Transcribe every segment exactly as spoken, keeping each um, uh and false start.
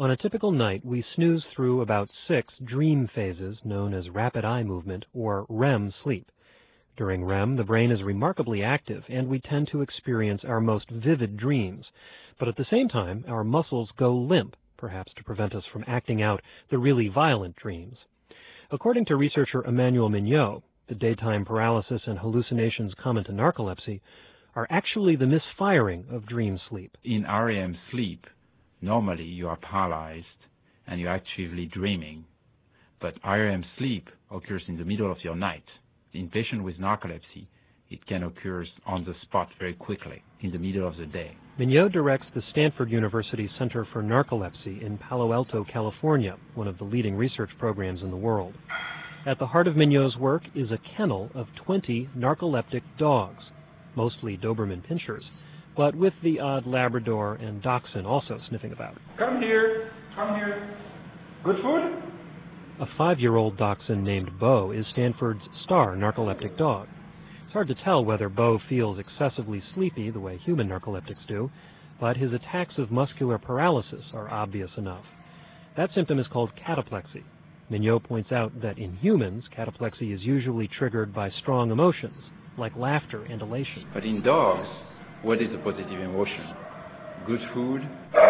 On a typical night, we snooze through about six dream phases known as rapid eye movement or R E M sleep. During R E M, the brain is remarkably active and we tend to experience our most vivid dreams. But at the same time, our muscles go limp, perhaps to prevent us from acting out the really violent dreams. According to researcher Emmanuel Mignot, the daytime paralysis and hallucinations common to narcolepsy are actually the misfiring of dream sleep. In R E M sleep, normally you are paralyzed and you're actively dreaming, but R E M sleep occurs in the middle of your night. In patients with narcolepsy, it can occur on the spot very quickly, in the middle of the day. Mignot directs the Stanford University Center for Narcolepsy in Palo Alto, California, one of the leading research programs in the world. At the heart of Mignot's work is a kennel of twenty narcoleptic dogs, mostly Doberman Pinschers, but with the odd Labrador and Dachshund also sniffing about. Come here, come here. Good food? A five-year-old Dachshund named Bo is Stanford's star narcoleptic dog. It's hard to tell whether Bo feels excessively sleepy the way human narcoleptics do, but his attacks of muscular paralysis are obvious enough. That symptom is called cataplexy. Mignot points out that in humans, cataplexy is usually triggered by strong emotions, like laughter and elation. But in dogs, what is a positive emotion? Good food?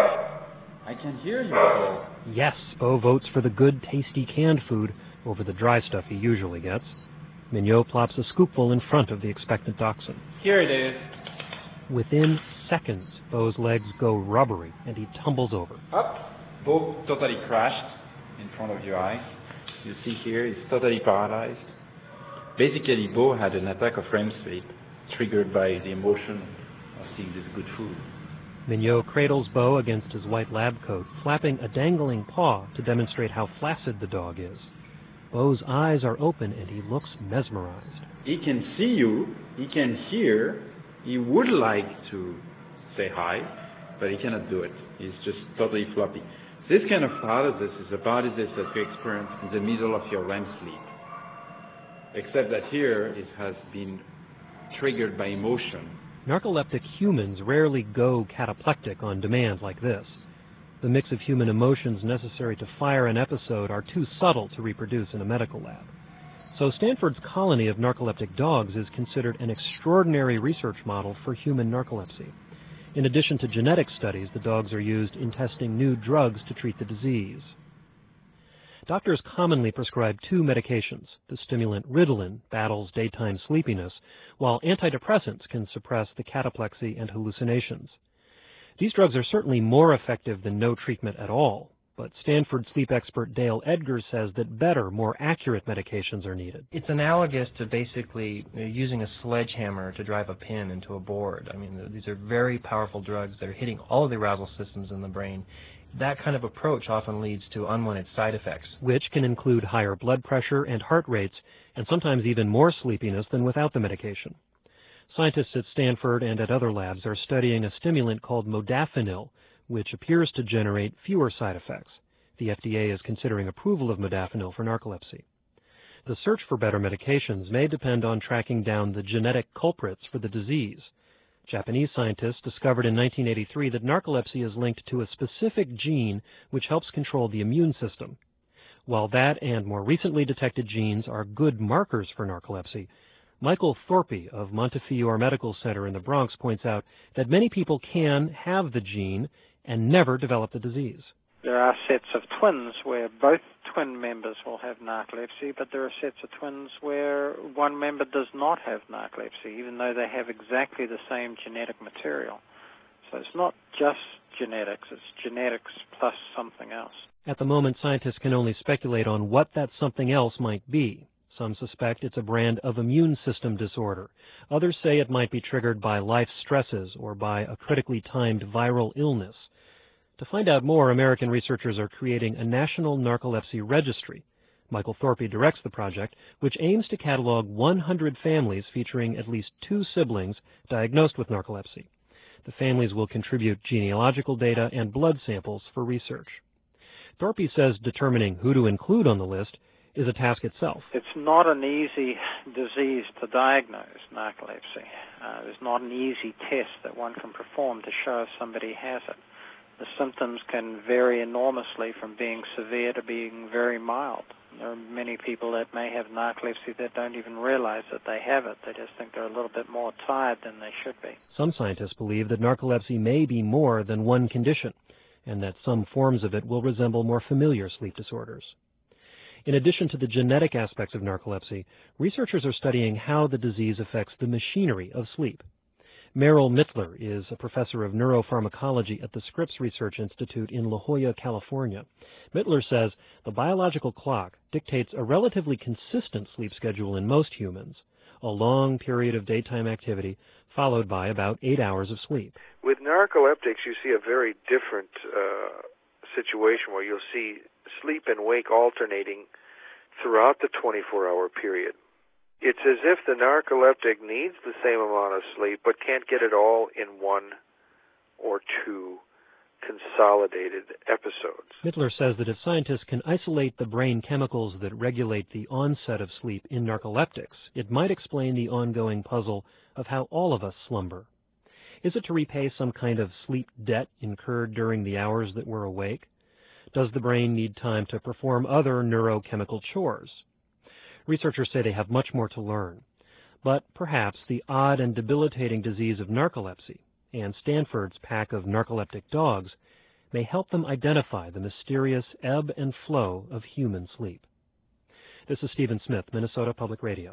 I can hear you, Bo. Yes, Bo votes for the good, tasty canned food over the dry stuff he usually gets. Mignot plops a scoopful in front of the expectant dachshund. Here it is. Within seconds, Bo's legs go rubbery and he tumbles over. Up. Bo totally crashed in front of your eyes. You see here, he's totally paralyzed. Basically, Bo had an attack of R E M sleep triggered by the emotion of seeing this good food. Mignot cradles Bo against his white lab coat, flapping a dangling paw to demonstrate how flaccid the dog is. Bo's eyes are open and he looks mesmerized. He can see you, he can hear, he would like to say hi, but he cannot do it. He's just totally floppy. This kind of paralysis is a paralysis that you experience in the middle of your R E M sleep. Except that here it has been triggered by emotion. Narcoleptic humans rarely go cataplectic on demand like this. The mix of human emotions necessary to fire an episode are too subtle to reproduce in a medical lab. So Stanford's colony of narcoleptic dogs is considered an extraordinary research model for human narcolepsy. In addition to genetic studies, the dogs are used in testing new drugs to treat the disease. Doctors commonly prescribe two medications. The stimulant Ritalin battles daytime sleepiness, while antidepressants can suppress the cataplexy and hallucinations. These drugs are certainly more effective than no treatment at all, but Stanford sleep expert Dale Edgar says that better, more accurate medications are needed. It's analogous to basically using a sledgehammer to drive a pin into a board. I mean, these are very powerful drugs that are hitting all of the arousal systems in the brain. That kind of approach often leads to unwanted side effects, which can include higher blood pressure and heart rates, and sometimes even more sleepiness than without the medication. Scientists at Stanford and at other labs are studying a stimulant called modafinil, which appears to generate fewer side effects. The F D A is considering approval of modafinil for narcolepsy. The search for better medications may depend on tracking down the genetic culprits for the disease. Japanese scientists discovered in nineteen eighty-three that narcolepsy is linked to a specific gene which helps control the immune system. While that and more recently detected genes are good markers for narcolepsy, Michael Thorpe of Montefiore Medical Center in the Bronx points out that many people can have the gene and never develop the disease. There are sets of twins where both twin members will have narcolepsy, but there are sets of twins where one member does not have narcolepsy, even though they have exactly the same genetic material. So it's not just genetics, it's genetics plus something else. At the moment, scientists can only speculate on what that something else might be. Some suspect it's a brand of immune system disorder. Others say it might be triggered by life stresses or by a critically timed viral illness. To find out more, American researchers are creating a national narcolepsy registry. Michael Thorpe directs the project, which aims to catalog one hundred families featuring at least two siblings diagnosed with narcolepsy. The families will contribute genealogical data and blood samples for research. Thorpe says determining who to include on the list is a task itself. It's not an easy disease to diagnose, narcolepsy. Uh, there's not an easy test that one can perform to show if somebody has it. the symptoms can vary enormously from being severe to being very mild. There are many people that may have narcolepsy that don't even realize that they have it. They just think they're a little bit more tired than they should be. Some scientists believe that narcolepsy may be more than one condition, and that some forms of it will resemble more familiar sleep disorders. In addition to the genetic aspects of narcolepsy, researchers are studying how the disease affects the machinery of sleep. Merrill Mittler is a professor of neuropharmacology at the Scripps Research Institute in La Jolla, California. Mittler says the biological clock dictates a relatively consistent sleep schedule in most humans, a long period of daytime activity followed by about eight hours of sleep. With narcoleptics, you see a very different uh, situation where you'll see sleep and wake alternating throughout the twenty-four hour period. It's as if the narcoleptic needs the same amount of sleep but can't get it all in one or two consolidated episodes. Mittler says that if scientists can isolate the brain chemicals that regulate the onset of sleep in narcoleptics, it might explain the ongoing puzzle of how all of us slumber. Is it to repay some kind of sleep debt incurred during the hours that we're awake? Does the brain need time to perform other neurochemical chores? Researchers say they have much more to learn, but perhaps the odd and debilitating disease of narcolepsy and Stanford's pack of narcoleptic dogs may help them identify the mysterious ebb and flow of human sleep. This is Stephen Smith, Minnesota Public Radio.